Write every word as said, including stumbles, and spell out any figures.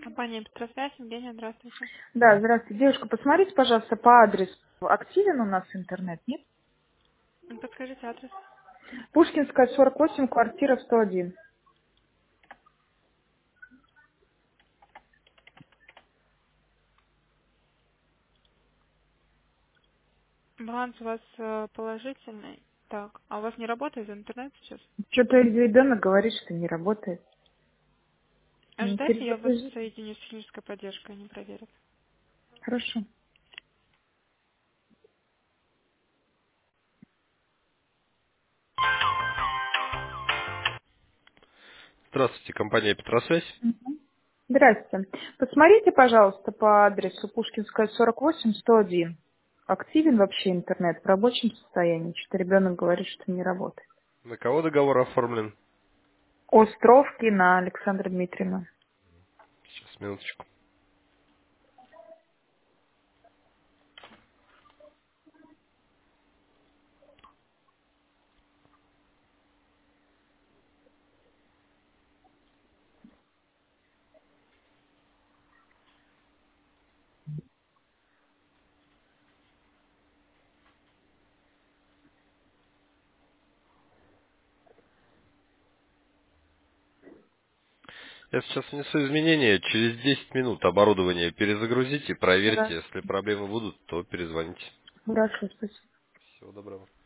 Компания «Петросвязь». Евгения, здравствуйте. Да, здравствуйте. Девушка, посмотрите, пожалуйста, по адресу. Активен у нас интернет, нет? Ну, подскажите адрес. Пушкинская, сорок восемь, квартира сто один. Баланс у вас э, положительный. Так, а у вас не работает интернет сейчас? Что-то ребенок говорит, что не работает. М, Ожидайте, я вас Перезагрузите. соединю с технической поддержкой, они проверят. Хорошо. Здравствуйте, компания «Петросвязь». Мгм. Здрасте. Посмотрите, пожалуйста, по адресу Пушкинская, сорок восемь, сто один. Активен вообще интернет в рабочем состоянии? Что-то ребенок говорит, что не работает. На кого договор оформлен? Островки на Александра Дмитриевна. Сейчас, минуточку. Я сейчас внесу изменения. Через десять минут оборудование перезагрузите, проверьте. Хорошо. Если проблемы будут, то перезвоните. Хорошо, спасибо. Всего доброго.